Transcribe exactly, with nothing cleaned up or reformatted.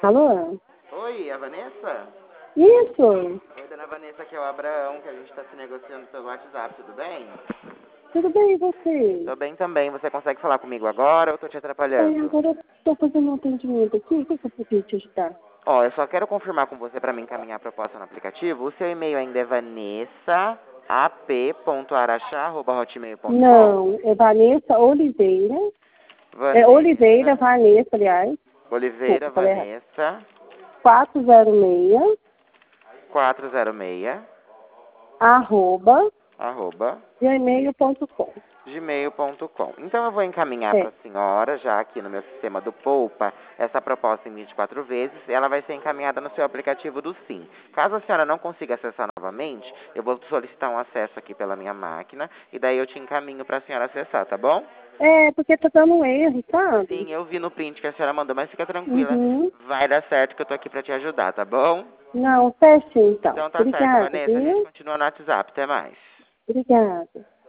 Alô? Oi, é a Vanessa? Isso. Oi, dona Vanessa, aqui é o Abraão, que a gente está se negociando pelo WhatsApp, tudo bem? Tudo bem, e você? Tô bem também. Você consegue falar comigo agora ou tô te É, atrapalhando? agora eu tô fazendo um atendimento aqui. O que que eu podia te ajudar? Ó, eu só quero confirmar com você para me encaminhar a proposta no aplicativo. O seu e-mail ainda é vanessa a p ponto araxá arroba hotmail ponto com? Não, é Vanessa Oliveira. É Oliveira, Vanessa, aliás. Oliveira Desculpa, falei errado. Vanessa quatrocentos e seis, quatrocentos e seis arroba, arroba gmail ponto com. gmail ponto com. Então eu vou encaminhar É. para a senhora, já aqui no meu sistema do Poupa, essa proposta em vinte e quatro vezes, ela vai ser encaminhada no seu aplicativo do Sim. Caso a senhora não consiga acessar novamente, eu vou solicitar um acesso aqui pela minha máquina e daí eu te encaminho para a senhora acessar, tá bom? É, porque tá dando um erro, sabe? Sim, eu vi no print que a senhora mandou, mas fica tranquila, Uhum. vai dar certo que eu tô aqui para te ajudar, tá bom? Não, certinho então. Então tá certo, Obrigada, Vanessa, a gente viu? continua no WhatsApp, até mais. Obrigada.